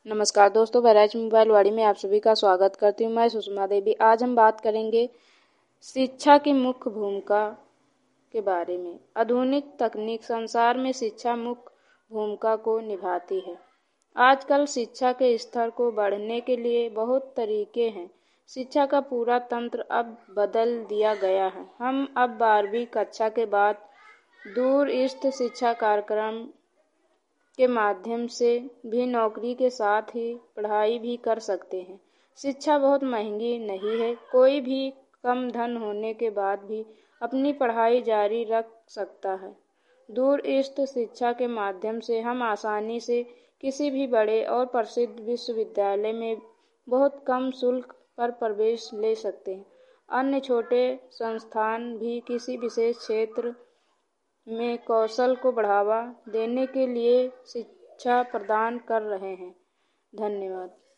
नमस्कार दोस्तों, बहराइच मोबाइल वाड़ी में आप सभी का स्वागत करती हूँ। मैं सुषमा देवी। आज हम बात करेंगे शिक्षा की मुख्य भूमिका के बारे में। आधुनिक तकनीक संसार में शिक्षा मुख्य भूमिका को निभाती है। आजकल शिक्षा के स्तर को बढ़ने के लिए बहुत तरीके हैं। शिक्षा का पूरा तंत्र अब बदल दिया गया है। हम अब 12वीं कक्षा के बाद दूरस्थ शिक्षा कार्यक्रम के माध्यम से भी नौकरी के साथ ही पढ़ाई भी कर सकते हैं। शिक्षा बहुत महंगी नहीं है। कोई भी कम धन होने के बाद भी अपनी पढ़ाई जारी रख सकता है। दूरस्थ शिक्षा के माध्यम से हम आसानी से किसी भी बड़े और प्रसिद्ध विश्वविद्यालय में बहुत कम शुल्क पर प्रवेश ले सकते हैं। अन्य छोटे संस्थान भी किसी विशेष क्षेत्र में कौशल को बढ़ावा देने के लिए शिक्षा प्रदान कर रहे हैं। धन्यवाद।